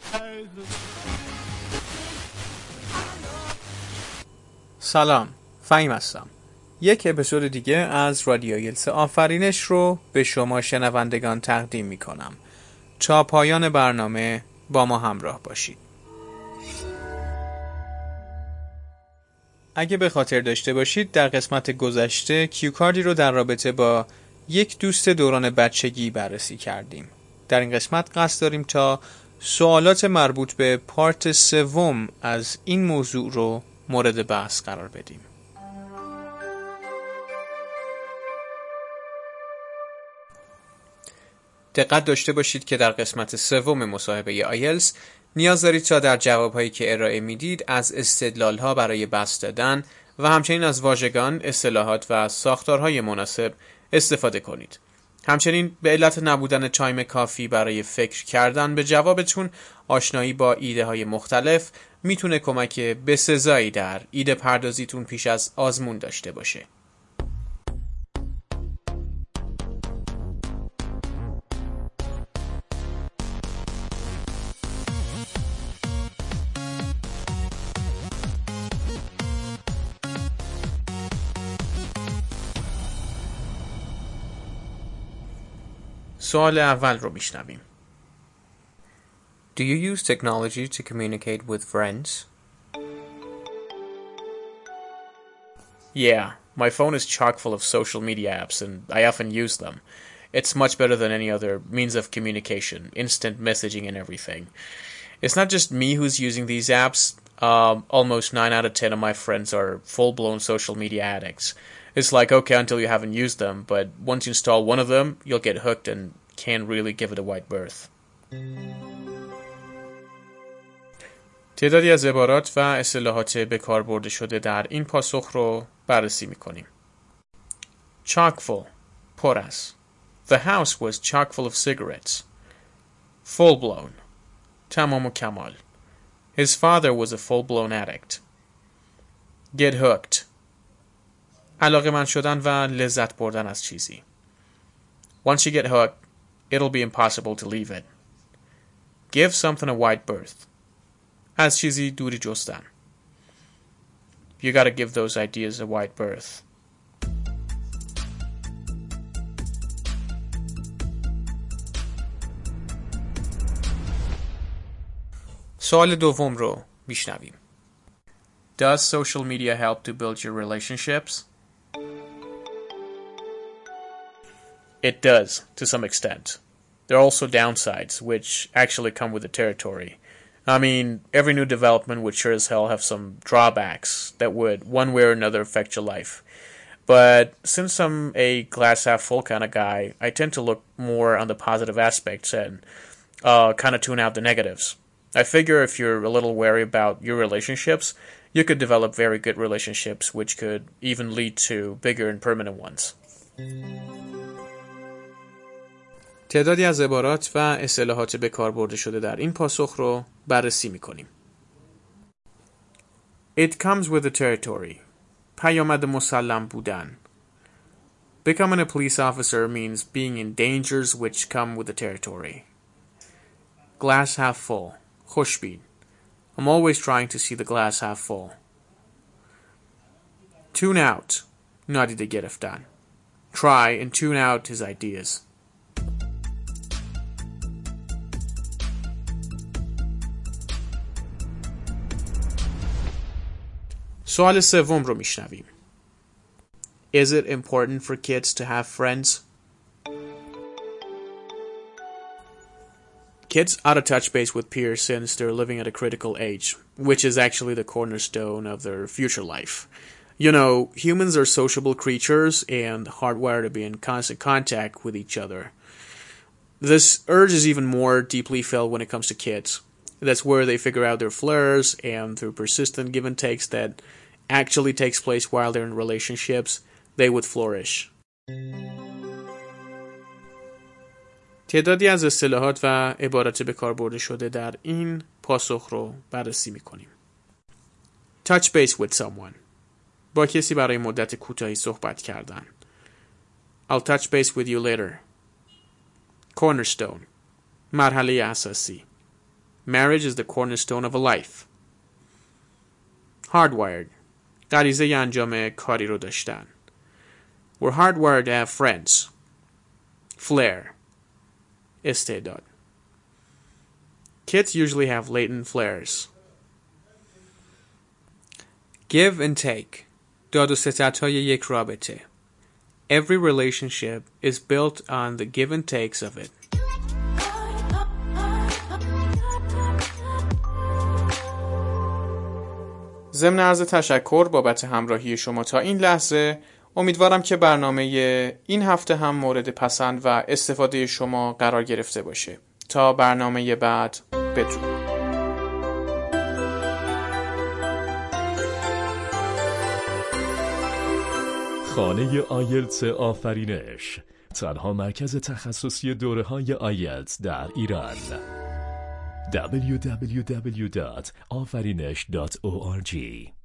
سلام، فهیم هستم. یک اپیزود دیگه از رادیو یلس آفرینش رو به شما شنوندگان تقدیم می کنم. تا پایان برنامه با ما همراه باشید. اگه به خاطر داشته باشید در قسمت گذشته کیوکاردی رو در رابطه با یک دوست دوران بچگی بررسی کردیم. در این قسمت قصد داریم تا سوالات مربوط به پارت سوم از این موضوع رو مورد بحث قرار بدیم. دقت داشته باشید که در قسمت سوم مصاحبه آیلتس نیاز دارید تا در جوابهایی که ارائه میدید از استدلالها برای بحث دادن و همچنین از واژگان، اصطلاحات و ساختارهای مناسب استفاده کنید. همچنین به علت نبودن تایم کافی برای فکر کردن به جوابتون آشنایی با ایده های مختلف میتونه کمک بسزایی در ایده پردازیتون پیش از آزمون داشته باشه. سوال اول رو میشنویم. Do you use technology to communicate with friends? Yeah, my phone is chock full of social media apps and I often use them. It's much better than any other means of communication, instant messaging and everything. It's not just me who's using these apps. Almost 9 out of 10 of my friends are full-blown social media addicts. It's like, okay, until you haven't used them, but once you install one of them, you'll get hooked and can't really give it a wide berth. تعدادی از عبارات و اصطلاحات به کار برده شده در این پاسخ رو بررسی می‌کنیم. Chock full, پر از. The house was chock full of cigarettes. Full-blown, تمام و کمال. His father was a full-blown addict. Get hooked, علاقه‌مند شدن و لذت بردن از چیزی. Once you get hooked, it'll be impossible to leave it. Give something a wide berth, از چیزی دوری جستن. You gotta give those ideas a wide berth. سوال دوم رو میشنویم. Does social media help to build your relationships? It does, to some extent. There are also downsides, which actually come with the territory. I mean, every new development would sure as hell have some drawbacks that would, one way or another, affect your life. But since I'm a glass-half-full kind of guy, I tend to look more on the positive aspects and kind of tune out the negatives. I figure if you're a little wary about your relationships, you could develop very good relationships, which could even lead to bigger and permanent ones. تعدادی از عبارات و اصطلاحات به کار برده شده در این پاسخ رو بررسی می‌کنیم. It comes with the territory. پیامد مسلم بودن. Becoming a police officer means being in dangers which come with the territory. Glass half full. خوشبین. I'm always trying to see the glass half full. Tune out. نادیده گرفتن. Try and tune out his ideas. سوال سوم رو میشنویم. Is it important for kids to have friends? Kids ought to touch base with peers since they're living at a critical age, which is actually the cornerstone of their future life. You know, humans are sociable creatures and hardwired to be in constant contact with each other. This urge is even more deeply felt when it comes to kids. That's where they figure out their flaws, and through persistent give and takes that actually takes place while they're in relationships, they would flourish. تعدادی از اصطلاحات و عبارات به کار برده شده در این پاسخ رو بررسی می‌کنیم. Touch base with someone. با کسی برای مدت کوتاهی صحبت کردن. I'll touch base with you later. Cornerstone. مرحله اساسی. Marriage is the cornerstone of a life. Hardwired. غریزه انجام کاری رو داشتن. We're hardwired to have friends. Flair. استعداد. Kids usually have latent flares. Give and take. داد و ستدهای یک رابطه. Every relationship is built on the give and takes of it. ضمن عرض تشکر بابت همراهی شما تا این لحظه، امیدوارم که برنامه این هفته هم مورد پسند و استفاده شما قرار گرفته باشه. تا برنامه بعد، بدرود. خانه آیلتس آفرینش، تنها مرکز تخصصی دوره‌های آیلتس در ایران. www.afarinesh.org